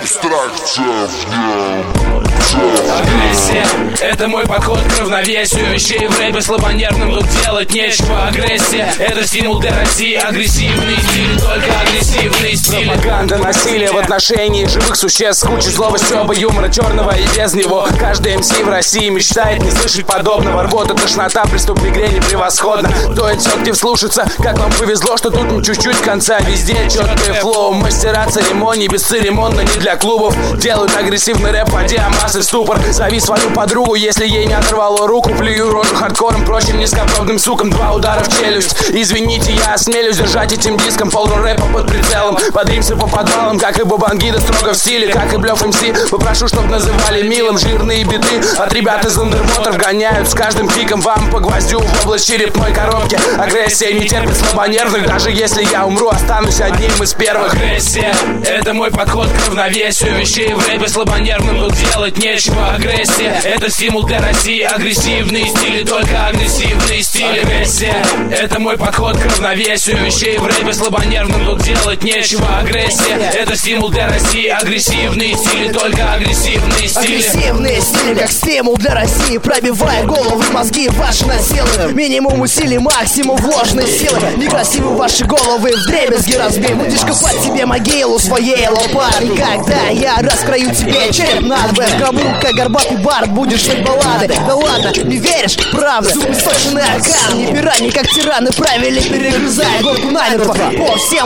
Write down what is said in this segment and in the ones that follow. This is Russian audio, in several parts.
Абстракция в нем. Агрессия — это мой подход к равновесию. Вещей в рэпе слабонервным тут делать нечего. Агрессия — это стимул для России. Агрессивный стиль, только агрессивный стиль. Пропаганда насилия в отношении живых существ, куча злости, оба юмора черного и без него. Каждый МС в России мечтает не слышать подобного. Рвота, тошнота, приступ мигрени превосходно. Стоит все-таки вслушаться, как вам повезло, что тут не чуть-чуть конца. Везде четкое флоу, мастера церемоний бесцеремонно, не для клубов. Делают агрессивный рэп, вводя массы в ступор. Зови свою подругу, если ей не оторвало руку. Плюю рожу хардкором, прочим низкопробным сукам. 2 удара в челюсть. Извините, я осмелюсь держать этим диском полный рэпа под прицелом. Подримся по подвалам, как и Бабангида, строго в стиле, как и Блёв МС. Попрошу, чтоб называли милым. Жирные биты от ребят из андервотер гоняют с каждым пиком вам по гвоздю в область черепной коробки. Агрессия не терпит слабонервных. Даже если я умру, останусь одним из первых. Агрессия — это мой подход к равновесию. Вещей в рэпе слабонервным тут делать нечего. Агрессия — это стимул для России. Агрессивный стиль, только агрессивный стиль. Агрессия — это мой подход к равновесию. Вещей в рэпе слабонервным тут делать нечего. Агрессия — это стимул для России. Агрессивный стиль, только агрессивный стиль. Агрессивные стили, как стимул для России. Пробивая головы, мозги ваши насилуют. Минимум усилий, максимум вложенной силы. Некрасивы ваши головы, вдребезги разбей. Будешь копать себе могилу своей лопатой. Когда я раскрою тебе череп надвое, гробу, как горбатый бард, будешь слать баллады. Да ладно, не веришь? Правда. Зубы сточенные о камни, пираньи, как тираны, правили, перегрызая горку намертво. По всем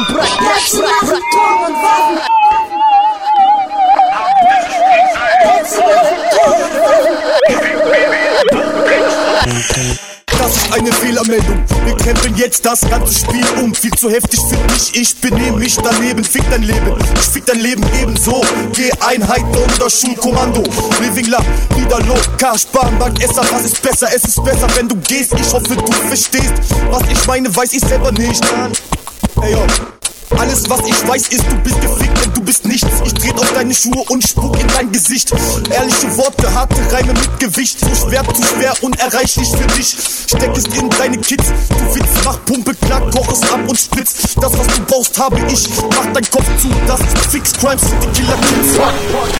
Das ist eine Fehlermeldung. Wir kämpfen jetzt das ganze Spiel um. Viel zu heftig für dich, ich benehme mich daneben. Fick dein Leben, ich fick dein Leben ebenso. G-Einheit unter Schulkommando. Living La, wieder locker, Sparbank, Esser, was ist besser? Es ist besser, wenn du gehst. Ich hoffe, du verstehst. Was ich meine, weiß ich selber nicht. Ey, yo. Alles, was ich weiß, ist, du bist gefickt, denn du bist nichts. Ich trete auf deine Schuhe und spuck in dein Gesicht. Ehrliche Worte, harte Reime mit Gewicht. Zu schwer, unerreichlich für dich. Steck es in deine Kids. Du Witz, mach Pumpe, knack, koch es ab und spritz. Das, was du brauchst, habe ich. Mach dein Kopf zu, das ist Fix Crimes, die Killer Kids.